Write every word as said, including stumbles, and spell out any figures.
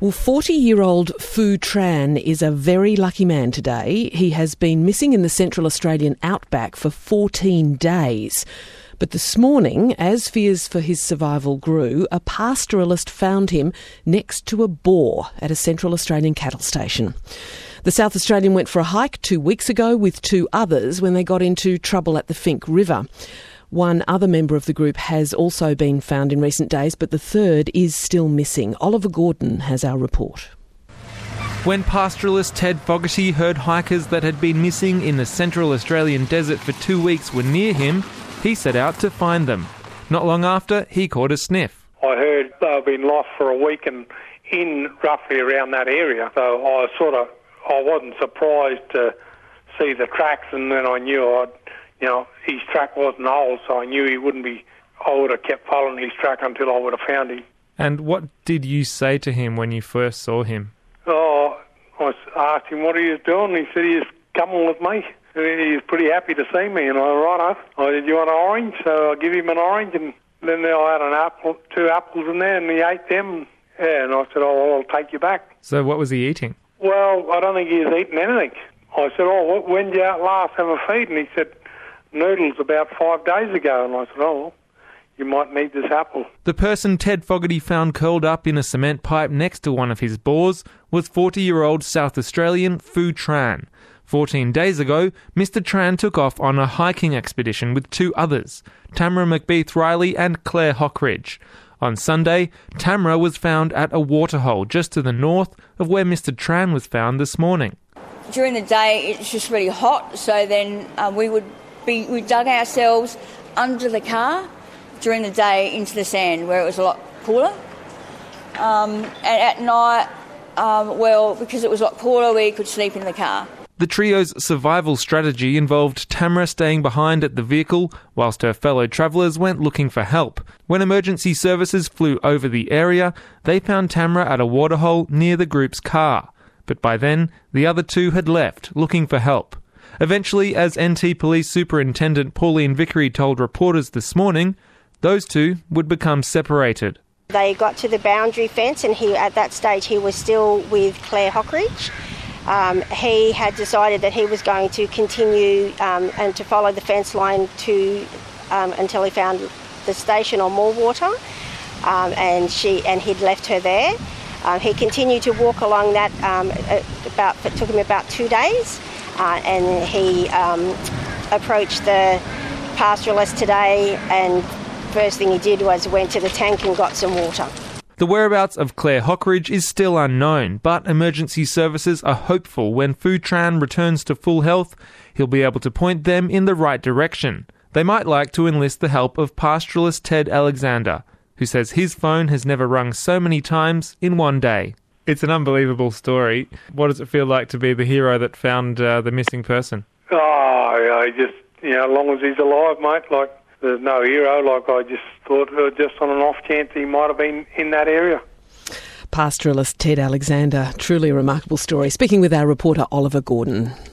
Well, forty-year-old Phu Tran is a very lucky man today. He has been missing in the Central Australian outback for fourteen days. But this morning, as fears for his survival grew, a pastoralist found him next to a boar at a Central Australian cattle station. The South Australian went for a hike two weeks ago with two others when they got into trouble at the Finke River. One other member of the group has also been found in recent days, but the third is still missing. Oliver Gordon has our report. When pastoralist Ted Fogarty heard hikers that had been missing in the Central Australian desert for two weeks were near him, he set out to find them. Not long after, he caught a sniff. I heard they've been lost for a week and in roughly around that area. So I sort of, I wasn't surprised to see the tracks, and then I knew I'd, you know, his track wasn't old, so I knew he wouldn't be, I would have kept following his track until I would have found him. And what did you say to him when you first saw him? Oh, I asked him what he was doing. He said he was coming with me. He was pretty happy to see me, and I right up. I said, "You want an orange?" So I give him an orange, and then I had an apple, two apples in there, and he ate them. Yeah, and I said, "Oh, well, I'll take you back." So what was he eating? Well, I don't think he was eating anything. I said, "Oh, when did you out last have a feed?" And he said, "Noodles about five days ago." And I said, "Oh, well, you might need this apple." The person Ted Fogarty found curled up in a cement pipe next to one of his boars was forty-year-old South Australian Phu Tran. Fourteen days ago, Mister Tran took off on a hiking expedition with two others, Tamara McBeath-Riley and Claire Hockridge. On Sunday, Tamara was found at a waterhole just to the north of where Mister Tran was found this morning. During the day, it's just really hot, so then uh, we would be we dug ourselves under the car during the day into the sand where it was a lot cooler. Um, and at night, um, well, because it was a lot cooler, we could sleep in the car. The trio's survival strategy involved Tamara staying behind at the vehicle whilst her fellow travellers went looking for help. When emergency services flew over the area, they found Tamara at a waterhole near the group's car. But by then, the other two had left, looking for help. Eventually, as N T Police Superintendent Pauline Vickery told reporters this morning, those two would become separated. They got to the boundary fence, and he, at that stage he was still with Claire Hockridge. Um, he had decided that he was going to continue um, and to follow the fence line to um, until he found the station or more water, um, and she and he'd left her there. Uh, he continued to walk along that. Um, about it took him about two days, uh, and he um, approached the pastoralist today. And first thing he did was went to the tank and got some water. The whereabouts of Claire Hockridge is still unknown, but emergency services are hopeful when Phu Tran returns to full health, he'll be able to point them in the right direction. They might like to enlist the help of pastoralist Ted Alexander, who says his phone has never rung so many times in one day. It's an unbelievable story. What does it feel like to be the hero that found uh, the missing person? Oh, yeah, just, you know, as long as he's alive, mate, like, there's no hero. Like, I just thought, uh, just on an off chance he might have been in that area. Pastoralist Ted Alexander, truly a remarkable story. Speaking with our reporter Oliver Gordon.